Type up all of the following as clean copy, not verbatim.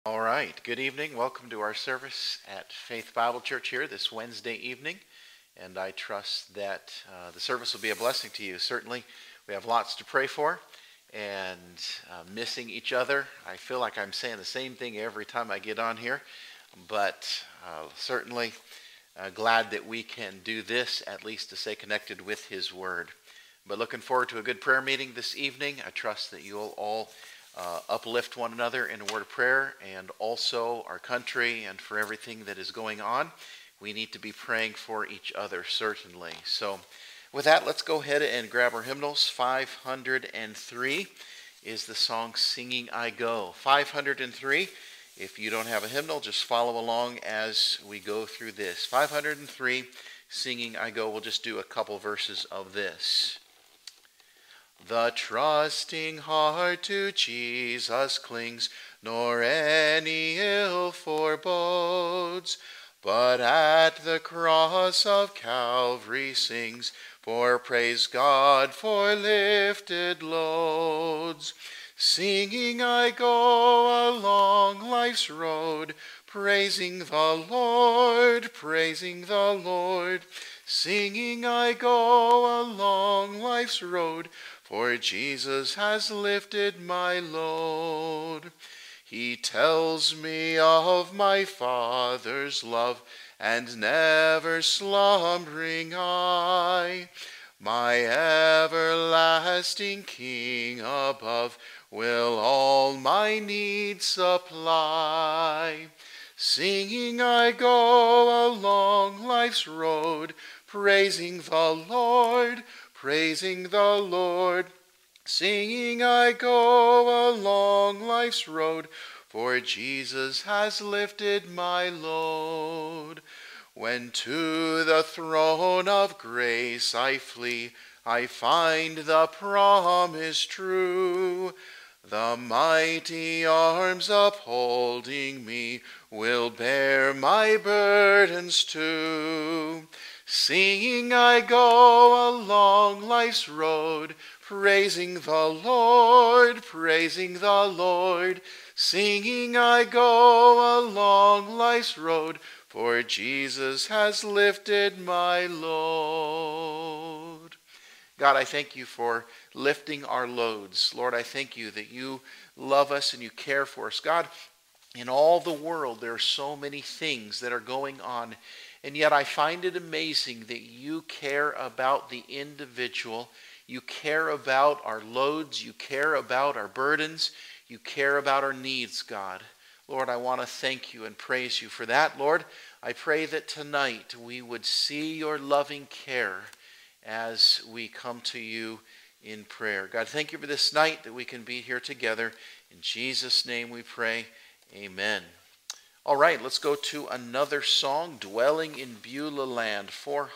All right, good evening. Welcome to our service at Faith Bible Church here this Wednesday evening. And I trust that the service will be a blessing to you. Certainly, we have lots to pray for and missing each other. I feel like I'm saying the same thing every time I get on here, but certainly glad that we can do this, at least to stay connected with His Word. But looking forward to a good prayer meeting this evening. I trust that you'll all uplift one another in a word of prayer, and also our country and for everything that is going on. We need to be praying for each other, certainly. So with that, let's go ahead and grab our hymnals. 503 is the song Singing I Go. 503. If you don't have a hymnal, just follow along as we go through this. 503, Singing I Go. We'll just do a couple verses of this. The trusting heart to Jesus clings, nor any ill forebodes, but at the cross of Calvary sings, for praise God for lifted loads. Singing I go along life's road, praising the Lord, praising the Lord. Singing I go along life's road, for Jesus has lifted my load. He tells me of my Father's love and never slumbering eye. My everlasting King above will all my needs supply. Singing I go along life's road, praising the Lord, praising the Lord. Singing I go along life's road, for Jesus has lifted my load. When to the throne of grace I flee, I find the promise true. The mighty arms upholding me will bear my burdens too. Singing I go along life's road, praising the Lord, praising the Lord. Singing I go along life's road, for Jesus has lifted my load. God, I thank you for lifting our loads. Lord, I thank you that you love us and you care for us. God, in all the world, there are so many things that are going on, and yet I find it amazing that you care about the individual. You care about our loads. You care about our burdens. You care about our needs, God. Lord, I want to thank you and praise you for that. Lord, I pray that tonight we would see your loving care as we come to you in prayer. God, thank you for this night that we can be here together. In Jesus' name we pray. Amen. All right, let's go to another song, Dwelling in Beulah Land,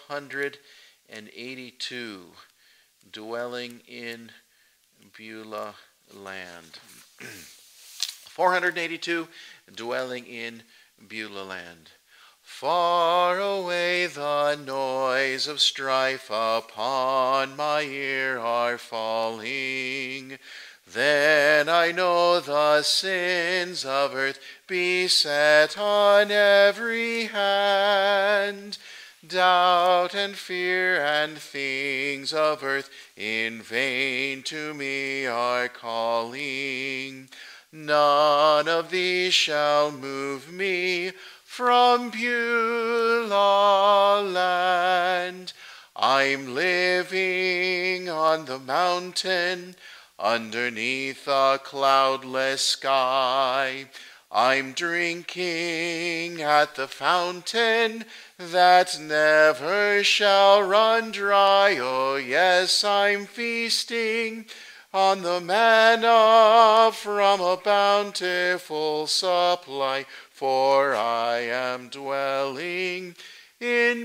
482. Dwelling in Beulah Land. 482, Dwelling in Beulah Land. Far away the noise of strife upon my ear are falling. Then I know the sins of earth beset on every hand. Doubt and fear and things of earth in vain to me are calling. None of these shall move me from Beulah land. I'm living on the mountain underneath a cloudless sky. I'm drinking at the fountain that never shall run dry. Oh yes, I'm feasting on the manna from a bountiful supply, for I am dwelling in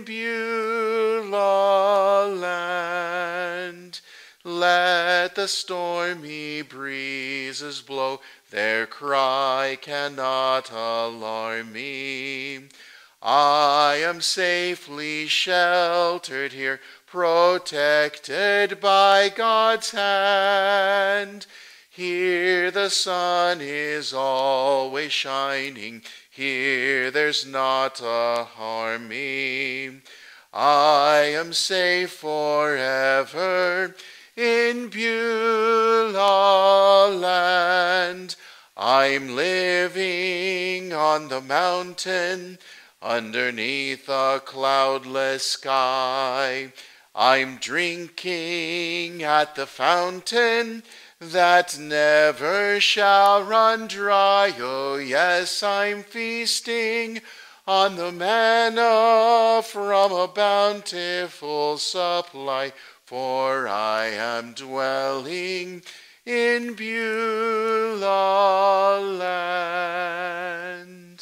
Beulah land. Let the stormy breezes blow, their cry cannot alarm me. I am safely sheltered here, protected by God's hand. Here the sun is always shining. Here there's not a harm me. I am safe forever in Beulah land. I'm living on the mountain underneath a cloudless sky. I'm drinking at the fountain that never shall run dry. Oh yes, I'm feasting on the manna from a bountiful supply, for I am dwelling in Beulah land.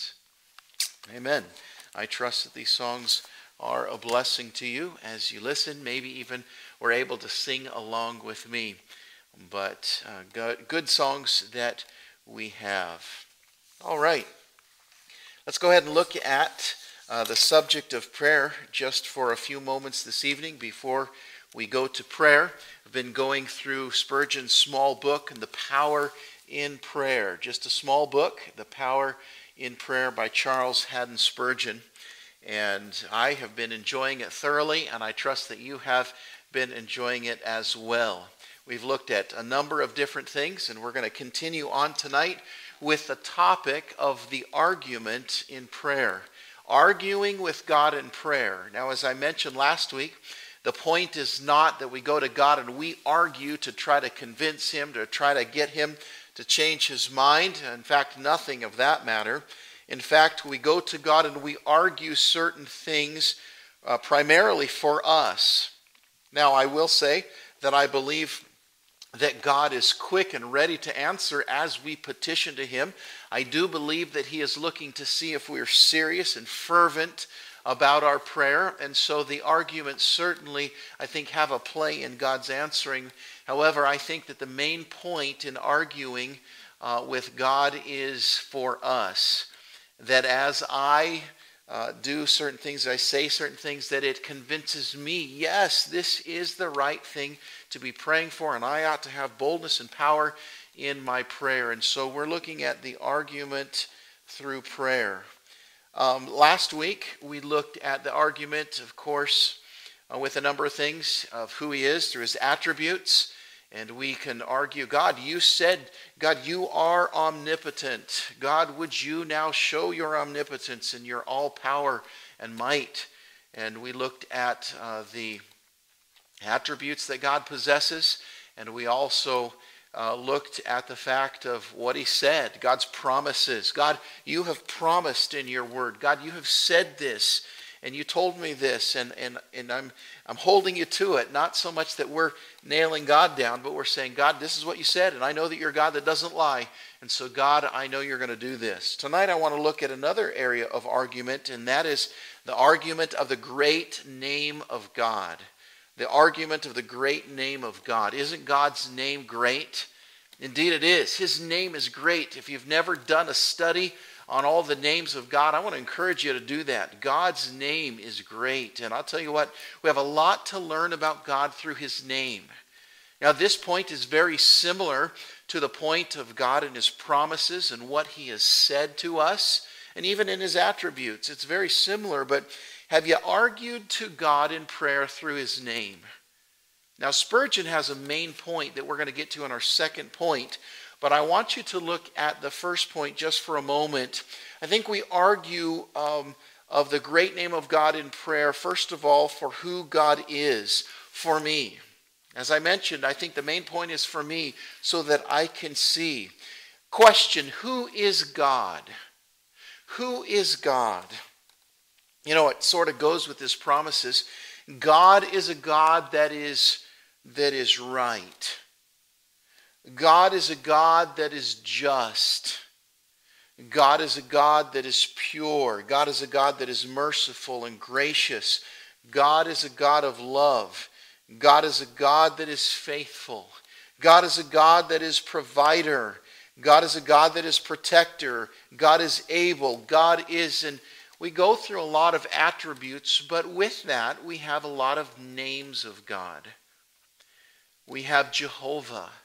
Amen. I trust that these songs are a blessing to you as you listen. Maybe even were able to sing along with me. But good songs that we have. All right. Let's go ahead and look at the subject of prayer just for a few moments this evening before we go to prayer. I've been going through Spurgeon's small book, The Power in Prayer. Just a small book, The Power in Prayer by Charles Haddon Spurgeon. And I have been enjoying it thoroughly, and I trust that you have been enjoying it as well. We've looked at a number of different things, and we're going to continue on tonight with the topic of the argument in prayer. Arguing with God in prayer. Now, as I mentioned last week, the point is not that we go to God and we argue to try to convince him, to try to get him to change his mind. In fact, nothing of that matter. In fact, we go to God and we argue certain things primarily for us. Now, I will say that I believe that God is quick and ready to answer as we petition to him. I do believe that he is looking to see if we are serious and fervent about our prayer, and so the arguments certainly, I think, have a play in God's answering. However, I think that the main point in arguing with God is for us, that as I do certain things, I say certain things, that it convinces me, yes, this is the right thing to be praying for, and I ought to have boldness and power in my prayer. And so we're looking at the argument through prayer. Last week, we looked at the argument, of course, with a number of things of who he is through his attributes. And we can argue, God, you said, God, you are omnipotent. God, would you now show your omnipotence and your all power and might? And we looked at the attributes that God possesses. And we also looked at the fact of what he said, God's promises. God, you have promised in your word. God, you have said this, and you told me this, and I'm holding you to it. Not so much that we're nailing God down, but we're saying, God, this is what you said, and I know that you're God that doesn't lie. And so, God, I know you're going to do this. Tonight I want to look at another area of argument, and that is the argument of the great name of God. The argument of the great name of God. Isn't God's name great? Indeed it is. His name is great. If you've never done a study on all the names of God, I want to encourage you to do that. God's name is great. And I'll tell you what, we have a lot to learn about God through his name. Now, this point is very similar to the point of God and his promises and what he has said to us, and even in his attributes. It's very similar, but have you argued to God in prayer through his name? Now, Spurgeon has a main point that we're going to get to in our second point, but I want you to look at the first point just for a moment. I think we argue of the great name of God in prayer, first of all, for who God is for me. As I mentioned, I think the main point is for me so that I can see. Question, who is God? Who is God? You know, it sort of goes with his promises. God is a God that is right. God is a God that is just. God is a God that is pure. God is a God that is merciful and gracious. God is a God of love. God is a God that is faithful. God is a God that is provider. God is a God that is protector. God is able. God is, and we go through a lot of attributes, but with that, we have a lot of names of God. We have Jehovah,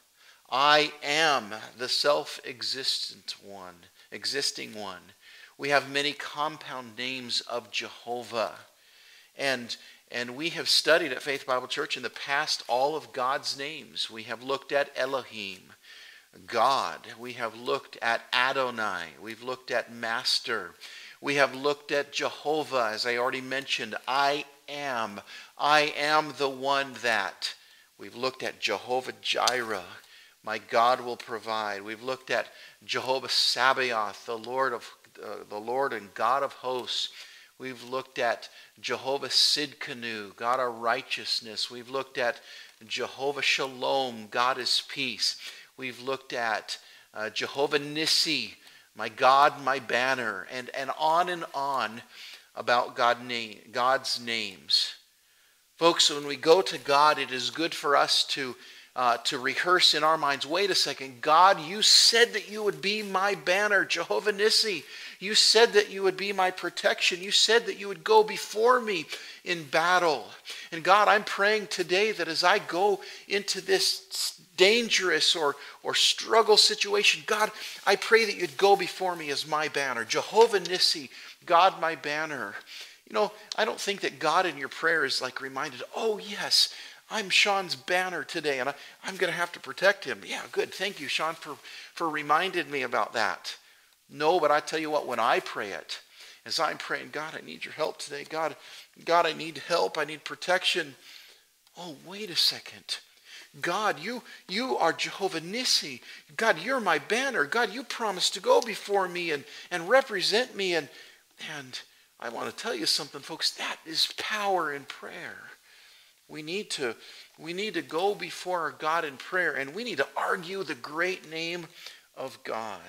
I am the self-existent one, existing one. We have many compound names of Jehovah. And we have studied at Faith Bible Church in the past all of God's names. We have looked at Elohim, God. We have looked at Adonai. We've looked at Master. We have looked at Jehovah, as I already mentioned. I am. I am the one that. We've looked at Jehovah Jireh. My God will provide. We've looked at Jehovah Sabaoth, the Lord and God of hosts. We've looked at Jehovah Sidkenu, God of righteousness. We've looked at Jehovah Shalom, God is peace. We've looked at Jehovah Nissi, my God, my banner, and on about God's names. Folks, when we go to God, it is good for us to rehearse in our minds, wait a second, God, you said that you would be my banner, Jehovah Nissi. You said that you would be my protection. You said that you would go before me in battle. And God, I'm praying today that as I go into this dangerous or struggle situation, God, I pray that you'd go before me as my banner. Jehovah Nissi, God my banner. You know, I don't think that God in your prayer is like reminded, oh yes, I'm Sean's banner today and I'm going to have to protect him. Yeah, good. Thank you, Sean, for reminding me about that. No, but I tell you what, when I pray it, as I'm praying, God, I need your help today. God, I need help. I need protection. Oh, wait a second. God, you are Jehovah Nissi. God, you're my banner. God, you promised to go before me and represent me. And I want to tell you something, folks. That is power in prayer. We need to go before our God in prayer, and we need to argue the great name of God.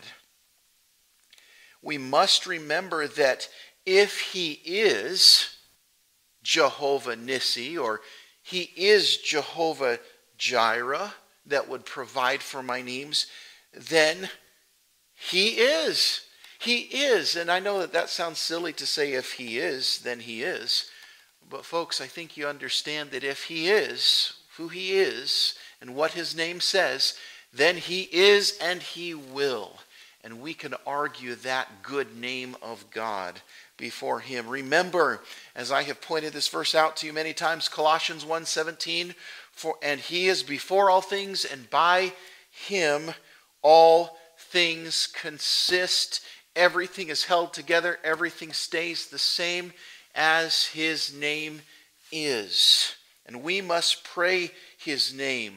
We must remember that if he is Jehovah Nissi, or he is Jehovah Jireh, that would provide for my needs, then he is. He is. And I know that sounds silly to say if he is, then he is. But folks, I think you understand that if he is who he is and what his name says, then he is and he will. And we can argue that good name of God before him. Remember, as I have pointed this verse out to you many times, Colossians 1:17, and he is before all things, and by him all things consist. Everything is held together. Everything stays the same as his name is. And we must pray his name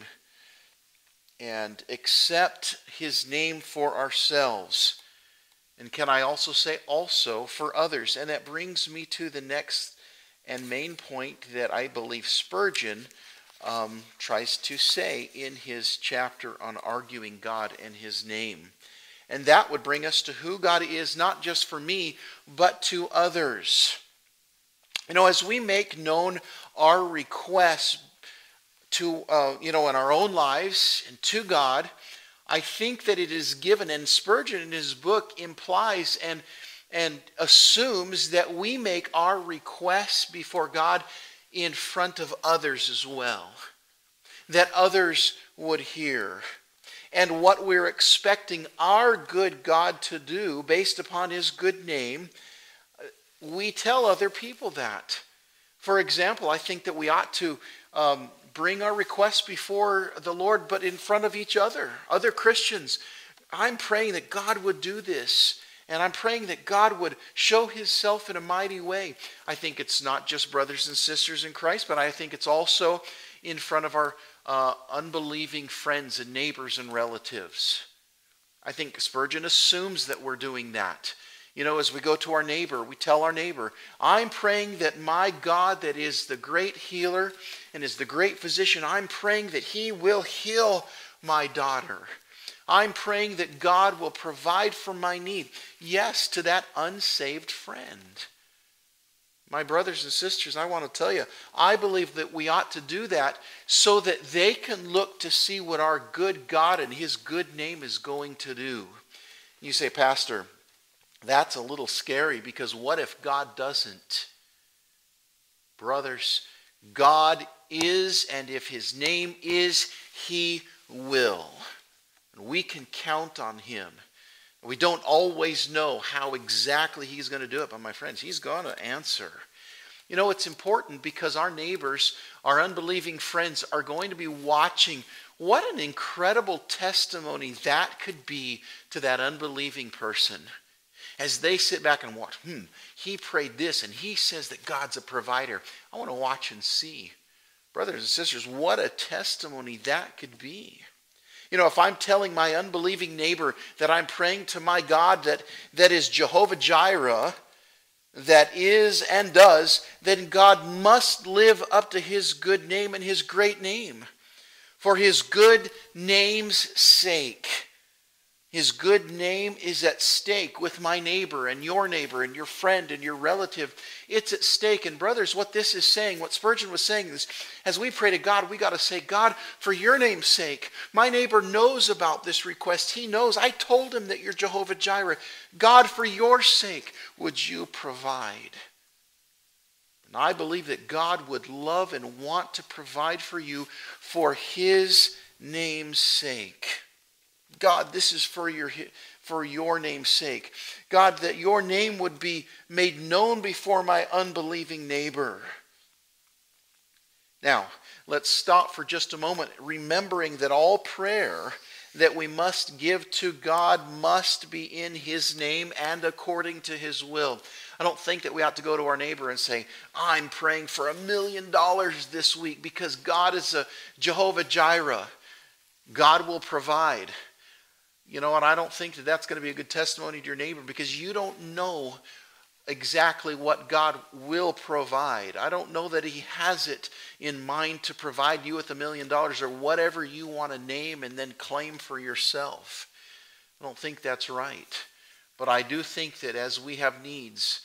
and accept his name for ourselves. And can I also say also for others? And that brings me to the next and main point that I believe Spurgeon tries to say in his chapter on arguing God and his name. And that would bring us to who God is, not just for me, but to others. You know, as we make known our requests to, in our own lives and to God, I think that it is given, and Spurgeon in his book implies and assumes that we make our requests before God in front of others as well, that others would hear. And what we're expecting our good God to do based upon his good name, we tell other people that. For example, I think that we ought to bring our requests before the Lord, but in front of each other Christians. I'm praying that God would do this, and I'm praying that God would show himself in a mighty way. I think it's not just brothers and sisters in Christ, but I think it's also in front of our unbelieving friends and neighbors and relatives. I think Spurgeon assumes that we're doing that. You know, as we go to our neighbor, we tell our neighbor, I'm praying that my God that is the great healer and is the great physician, I'm praying that he will heal my daughter. I'm praying that God will provide for my need. Yes, to that unsaved friend. My brothers and sisters, I want to tell you, I believe that we ought to do that so that they can look to see what our good God and his good name is going to do. You say, Pastor, that's a little scary, because what if God doesn't? Brothers, God is, and if his name is, he will. And we can count on him. We don't always know how exactly he's going to do it, but my friends, he's going to answer. You know, it's important because our neighbors, our unbelieving friends, are going to be watching. What an incredible testimony that could be to that unbelieving person as they sit back and watch. He prayed this and he says that God's a provider. I want to watch and see. Brothers and sisters, what a testimony that could be. You know, if I'm telling my unbelieving neighbor that I'm praying to my God that is Jehovah Jireh, that is and does, then God must live up to his good name and his great name. For his good name's sake. His good name is at stake with my neighbor and your friend and your relative. It's at stake. And brothers, what this is saying, what Spurgeon was saying is, as we pray to God, we got to say, God, for your name's sake, my neighbor knows about this request. He knows. I told him that you're Jehovah Jireh. God, for your sake, would you provide? And I believe that God would love and want to provide for you for his name's sake. God, this is for your name's sake. God, that your name would be made known before my unbelieving neighbor. Now, let's stop for just a moment, remembering that all prayer that we must give to God must be in his name and according to his will. I don't think that we ought to go to our neighbor and say, I'm praying for $1 million this week because God is a Jehovah Jireh. God will provide. You know, and I don't think that that's going to be a good testimony to your neighbor because you don't know exactly what God will provide. I don't know that he has it in mind to provide you with $1 million or whatever you want to name and then claim for yourself. I don't think that's right. But I do think that as we have needs,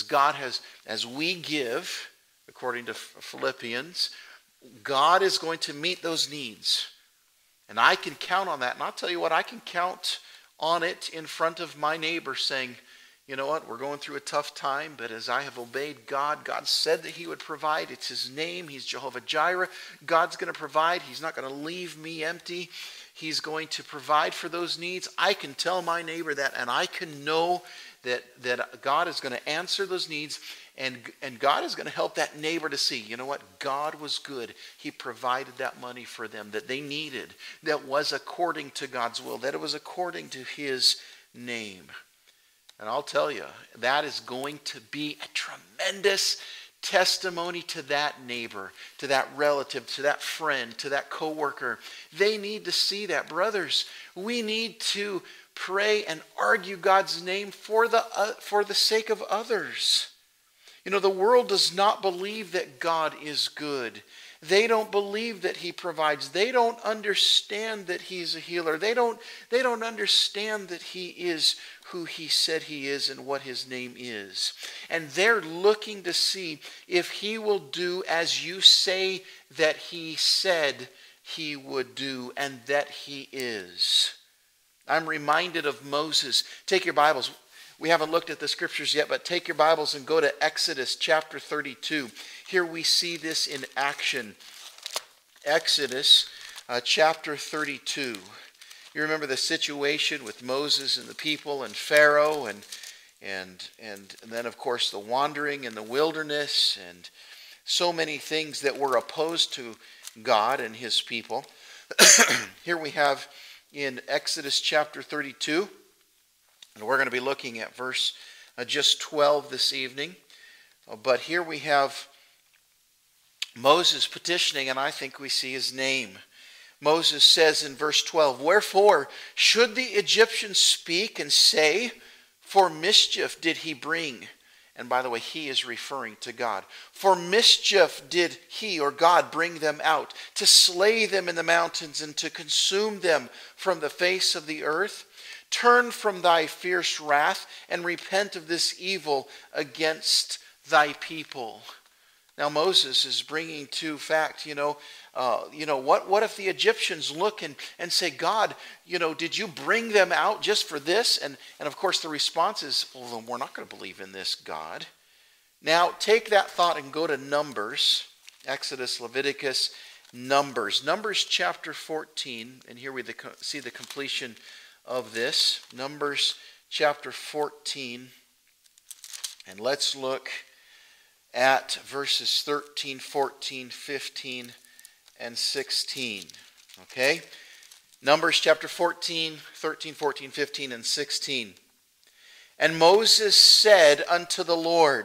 as we give, according to Philippians, God is going to meet those needs. And I can count on that. And I'll tell you what, I can count on it in front of my neighbor saying, you know what, we're going through a tough time, but as I have obeyed God, God said that he would provide. It's his name. He's Jehovah Jireh. God's going to provide. He's not going to leave me empty. He's going to provide for those needs. I can tell my neighbor that, and I can know that God is going to answer those needs, and God is going to help that neighbor to see, you know what, God was good. He provided that money for them that they needed, that was according to God's will, that it was according to his name. And I'll tell you, that is going to be a tremendous testimony to that neighbor, to that relative, to that friend, to that coworker. They need to see that. Brothers, we need to pray and argue God's name for the sake of others. You know, the world does not believe that God is good. They don't believe that he provides. They don't understand that he's a healer. They don't understand that he is who he said he is and what his name is. And they're looking to see if he will do as you say that he said he would do and that he is. I'm reminded of Moses. Take your Bibles. We haven't looked at the scriptures yet, but take your Bibles and go to Exodus chapter 32. Here we see this in action. Exodus chapter 32. You remember the situation with Moses and the people and Pharaoh and then of course the wandering in the wilderness and so many things that were opposed to God and his people. Here we have in Exodus chapter 32, and we're going to be looking at verse just 12 this evening. But here we have Moses petitioning, and I think we see his name. Moses says in verse 12, "Wherefore should the Egyptians speak and say, for mischief did he bring?" And by the way, he is referring to God. "For mischief did he," or God, "bring them out, to slay them in the mountains and to consume them from the face of the earth? Turn from thy fierce wrath and repent of this evil against thy people." Now Moses is bringing to fact, what if the Egyptians look and say, "God, did you bring them out just for this?" And of course the response is, well, then we're not going to believe in this God. Now take that thought and go to Numbers, Exodus, Leviticus, Numbers. Numbers chapter 14, and here we see the completion of this. Numbers chapter 14, and let's look at verses 13, 14, 15, and 16. Okay? Numbers chapter 14, 13, 14, 15, and 16. And Moses said unto the Lord,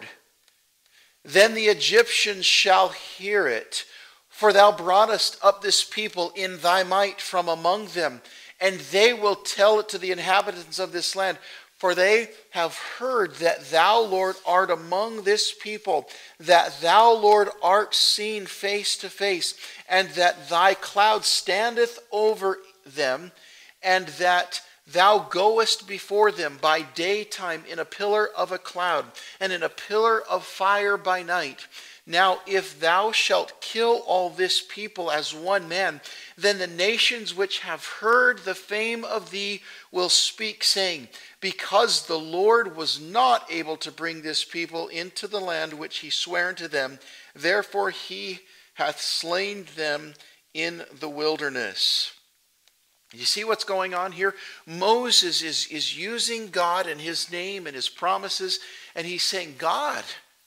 Then the Egyptians shall hear it, for thou broughtest up this people in thy might from among them, and they will tell it to the inhabitants of this land. For they have heard that thou, Lord, art among this people, that thou, Lord, art seen face to face, and that thy cloud standeth over them, and that thou goest before them by daytime in a pillar of a cloud, and in a pillar of fire by night. Now if thou shalt kill all this people as one man, then the nations which have heard the fame of thee will speak, saying, Because the Lord was not able to bring this people into the land which he sware unto them, therefore he hath slain them in the wilderness. You see what's going on here? Moses is using God and his name and his promises, and he's saying, God,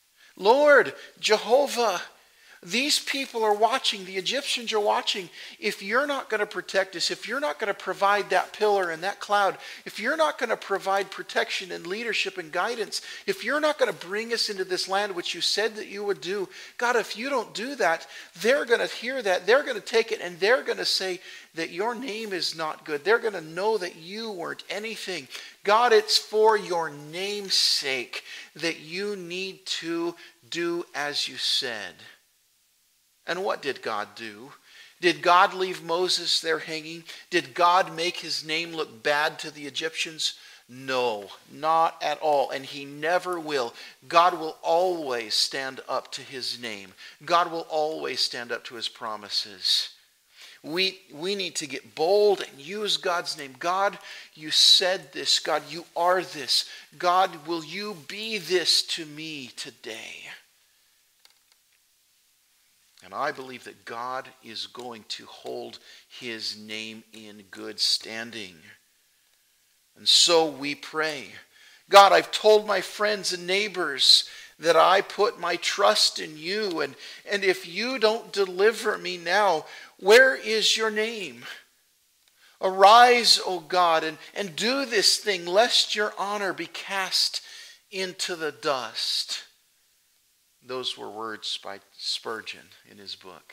Lord, Jehovah, these people are watching, the Egyptians are watching. If you're not going to protect us, if you're not going to provide that pillar and that cloud, if you're not going to provide protection and leadership and guidance, if you're not going to bring us into this land which you said that you would do, God, if you don't do that, they're going to hear that, they're going to take it, and they're going to say that your name is not good. They're going to know that you weren't anything. God, it's for your name's sake that you need to do as you said. And what did God do? Did God leave Moses there hanging? Did God make his name look bad to the Egyptians? No, not at all. And he never will. God will always stand up to his name. God will always stand up to his promises. We need to get bold and use God's name. God, you said this. God, you are this. God, will you be this to me today? And I believe that God is going to hold his name in good standing. And so we pray. God, I've told my friends and neighbors that I put my trust in you. And if you don't deliver me now, where is your name? Arise, O God, and do this thing, lest your honor be cast into the dust. Those were words by Spurgeon in his book.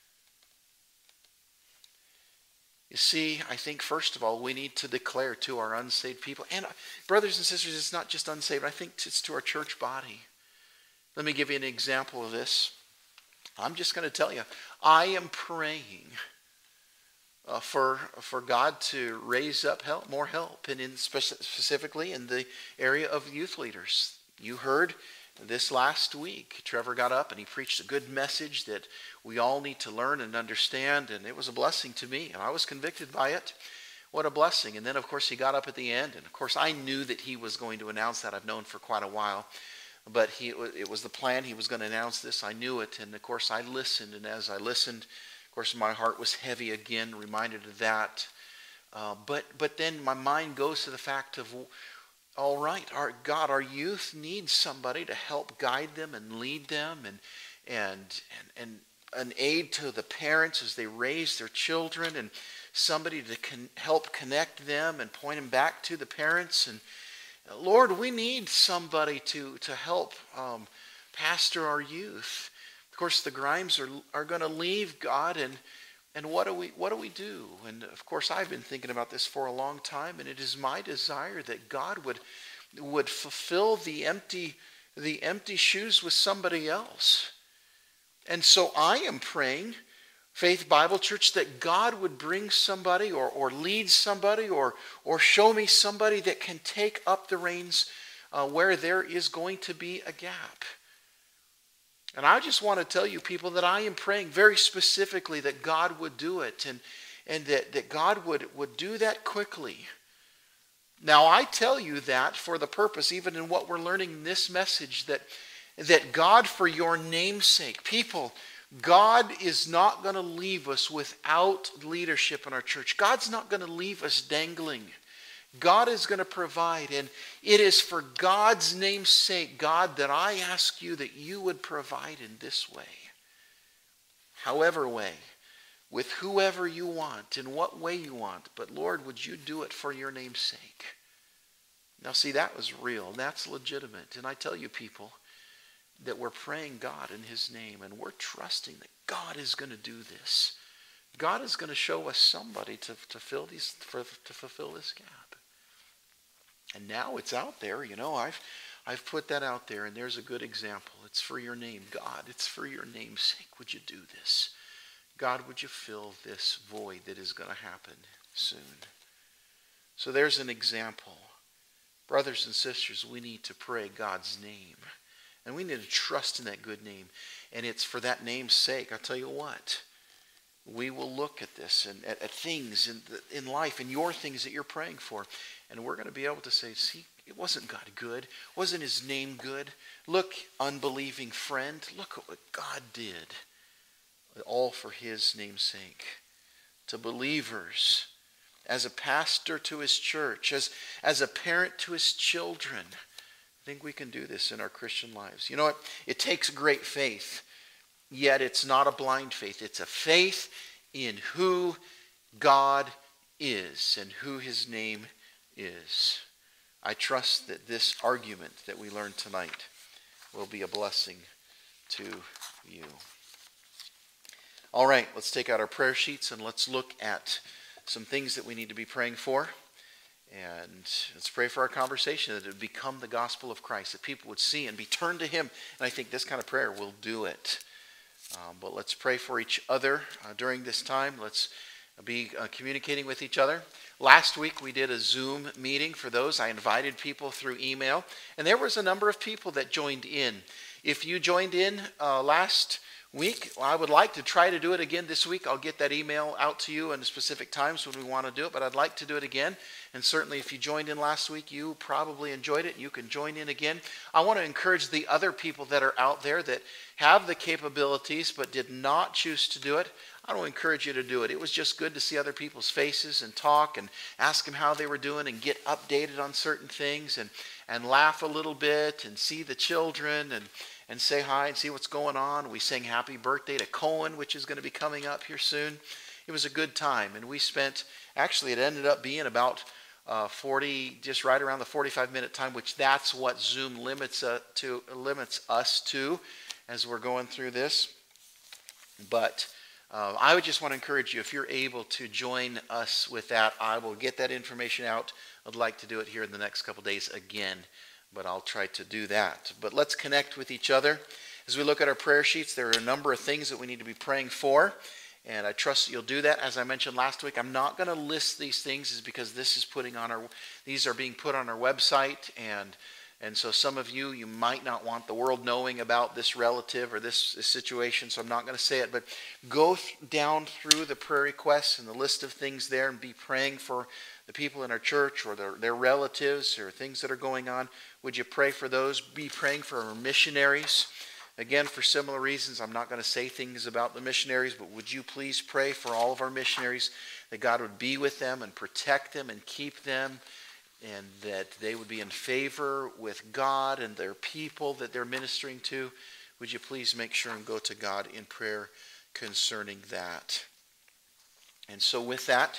You see, I think first of all, we need to declare to our unsaved people, and brothers and sisters, it's not just unsaved, I think it's to our church body. Let me give you an example of this. I'm just going to tell you, I am praying for God to raise up more help, and specifically in the area of youth leaders. You heard this last week, Trevor got up and he preached a good message that we all need to learn and understand, and it was a blessing to me, and I was convicted by it. What a blessing. And then, of course, he got up at the end, and of course, I knew that he was going to announce that. I've known for quite a while, but it was the plan. He was going to announce this. I knew it, and of course, I listened, and as I listened, of course, my heart was heavy again, reminded of that. But then my mind goes to the fact of, all right, our youth needs somebody to help guide them and lead them and an aid to the parents as they raise their children, and somebody to help connect them and point them back to the parents. And Lord, we need somebody to help pastor our youth. Of course, the Grimes are going to leave, God, and what do we do? And of course, I've been thinking about this for a long time, and it is my desire that God would fulfill the empty shoes with somebody else. And so I am praying, Faith Bible Church, that God would bring somebody or lead somebody or show me somebody that can take up the reins where there is going to be a gap. And I just want to tell you, people, that I am praying very specifically that God would do it, and that God would do that quickly. Now, I tell you that for the purpose, even in what we're learning in this message, that God, for your name's sake, people, God is not going to leave us without leadership in our church. God's not going to leave us dangling. God is going to provide. And it is for God's name's sake, God, that I ask you that you would provide in this way. However way, with whoever you want, in what way you want. But Lord, would you do it for your name's sake? Now see, that was real. And that's legitimate. And I tell you people that we're praying God in his name. And we're trusting that God is going to do this. God is going to show us somebody to fulfill this gap. And now it's out there. You know, I've put that out there, and there's a good example. It's for your name, God. It's for your name's sake. Would you do this? God, would you fill this void that is going to happen soon? So there's an example. Brothers and sisters, we need to pray God's name. And we need to trust in that good name. And it's for that name's sake. I'll tell you what. We will look at this and at things in life and your things that you're praying for. And we're going to be able to say, see, it wasn't God good. Wasn't his name good? Look, unbelieving friend, look at what God did. All for his name's sake. To believers, as a pastor to his church, as a parent to his children. I think we can do this in our Christian lives. You know what? It takes great faith. Yet it's not a blind faith. It's a faith in who God is and who his name is. I trust that this argument that we learned tonight will be a blessing to you. All right, let's take out our prayer sheets and let's look at some things that we need to be praying for. And let's pray for our conversation, that it would become the gospel of Christ, that people would see and be turned to him. And I think this kind of prayer will do it. But let's pray for each other during this time. Let's be communicating with each other. Last week we did a Zoom meeting for those. I invited people through email. And there was a number of people that joined in. If you joined in last week, I would like to try to do it again this week. I'll get that email out to you in specific times when we want to do it. But I'd like to do it again. And certainly if you joined in last week, you probably enjoyed it. You can join in again. I want to encourage the other people that are out there that have the capabilities but did not choose to do it. I don't encourage you to do it. It was just good to see other people's faces and talk and ask them how they were doing and get updated on certain things and laugh a little bit and see the children and say hi and see what's going on. We sang happy birthday to Cohen, which is going to be coming up here soon. It was a good time, and we spent, actually it ended up being about 40, just right around the 45-minute time, which that's what Zoom limits us to as we're going through this. But I would just want to encourage you, if you're able to join us with that, I will get that information out. I'd like to do it here in the next couple days again, but I'll try to do that. But let's connect with each other. As we look at our prayer sheets, there are a number of things that we need to be praying for. And I trust that you'll do that. As I mentioned last week, I'm not going to list these things is because these are being put on our website. And so some of you might not want the world knowing about this relative or this situation. So I'm not going to say it. But go down through the prayer requests and the list of things there and be praying for the people in our church or their relatives or things that are going on. Would you pray for those? Be praying for our missionaries. Again, for similar reasons, I'm not going to say things about the missionaries, but would you please pray for all of our missionaries, that God would be with them and protect them and keep them, and that they would be in favor with God and their people that they're ministering to. Would you please make sure and go to God in prayer concerning that? And so with that,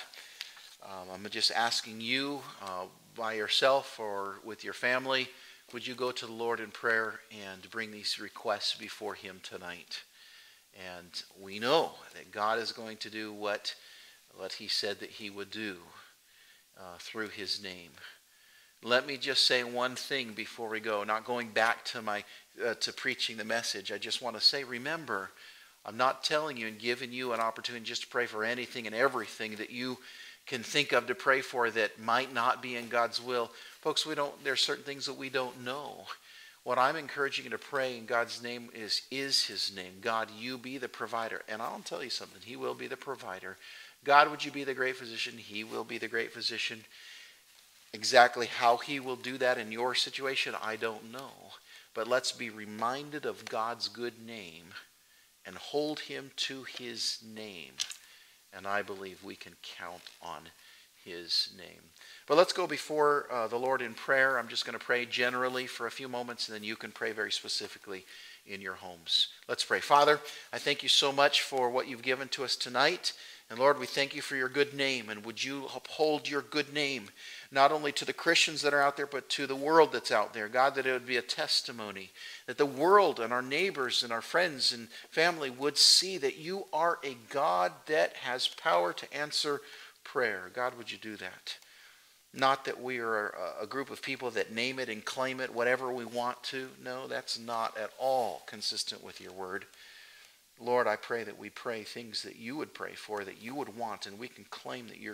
I'm just asking you by yourself or with your family, would you go to the Lord in prayer and bring these requests before him tonight? And we know that God is going to do what he said that he would do through his name. Let me just say one thing before we go, not going back to preaching the message. I just want to say, remember, I'm not telling you and giving you an opportunity just to pray for anything and everything that you can think of to pray for that might not be in God's will. Folks, there's certain things that we don't know. What I'm encouraging you to pray in God's name is his name. God, you be the provider. And I'll tell you something, he will be the provider. God, would you be the great physician? He will be the great physician. Exactly how he will do that in your situation, I don't know. But let's be reminded of God's good name and hold him to his name. And I believe we can count on his name. But let's go before the Lord in prayer. I'm just going to pray generally for a few moments, and then you can pray very specifically in your homes. Let's pray. Father, I thank you so much for what you've given to us tonight. And Lord, we thank you for your good name. And would you uphold your good name, not only to the Christians that are out there, but to the world that's out there. God, that it would be a testimony, that the world and our neighbors and our friends and family would see that you are a God that has power to answer prayer. God, would you do that? Not that we are a group of people that name it and claim it whatever we want to. No, that's not at all consistent with your word. Lord, I pray that we pray things that you would pray for, that you would want, and we can claim that you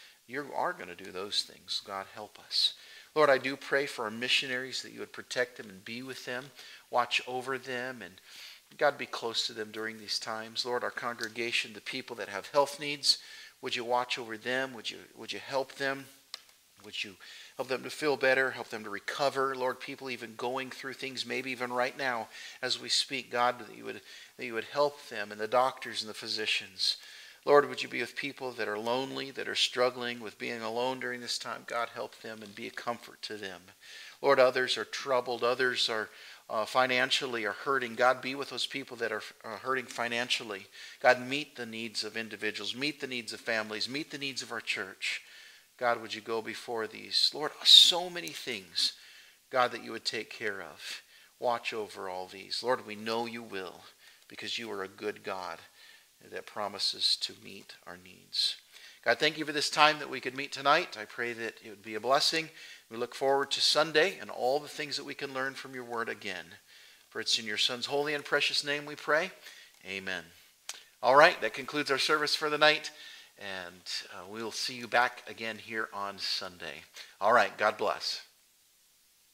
are going to do those things. God, help us. Lord, I do pray for our missionaries, that you would protect them and be with them, watch over them, and God, be close to them during these times. Lord, our congregation, the people that have health needs, would you watch over them? Would you help them? Would you help them to feel better, help them to recover? Lord, people even going through things, maybe even right now as we speak, God, that you would help them, and the doctors and the physicians. Lord, would you be with people that are lonely, that are struggling with being alone during this time? God, help them and be a comfort to them. Lord, others are troubled, others are financially are hurting. God, be with those people that are hurting financially. God, meet the needs of individuals, meet the needs of families, meet the needs of our church. God, would you go before these? Lord, so many things, God, that you would take care of. Watch over all these. Lord, we know you will, because you are a good God that promises to meet our needs. God, thank you for this time that we could meet tonight. I pray that it would be a blessing. We look forward to Sunday and all the things that we can learn from your word again. For it's in your Son's holy and precious name we pray. Amen. All right, that concludes our service for the night. And we will see you back again here on Sunday. All right, God bless.